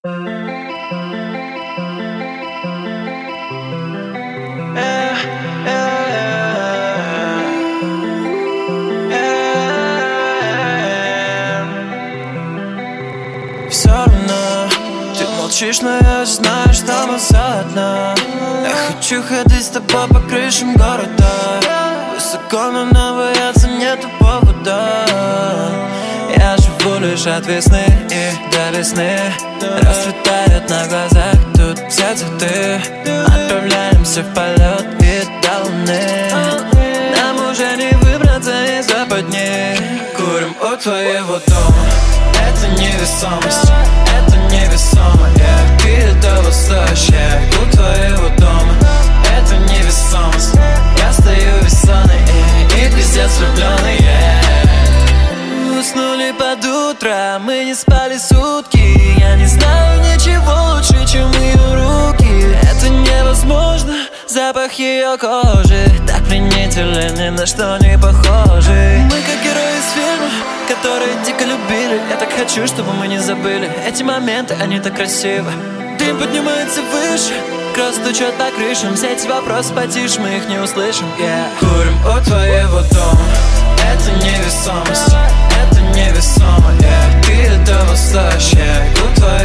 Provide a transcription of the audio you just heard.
Все равно ты молчишь, но я знаю, что мы все одно. Я хочу ходить с тобой по крышам города, высоко, но бояться нету повода. Я живу лишь от весны и до весны. Расцветают на глазах тут все цветы. Отправляемся в полет и до луны. Нам уже не выбраться из западни. Курим у твоего дома. Это невесомость, это невесомо, yeah. Ты того стоишь, yeah. У твоего дома. Это невесомость. Я стою весёный и пиздец влюблённый, yeah. Уснули под утро, мы не спали сутки. Я не знаю ничего лучше, чем ее руки. Это невозможно, запах ее кожи так пленителен, ни на что не похожи. Мы как герои из фильма, которые дико любили. Я так хочу, чтобы мы не забыли эти моменты, они так красивы. Дым поднимается выше, кровь стучет по крышам. Все эти вопросы потише, мы их не услышим, yeah. Курим у твоего дома. Это невесомость, это невесомо, yeah. Ты этого стоишь, yeah. У твоего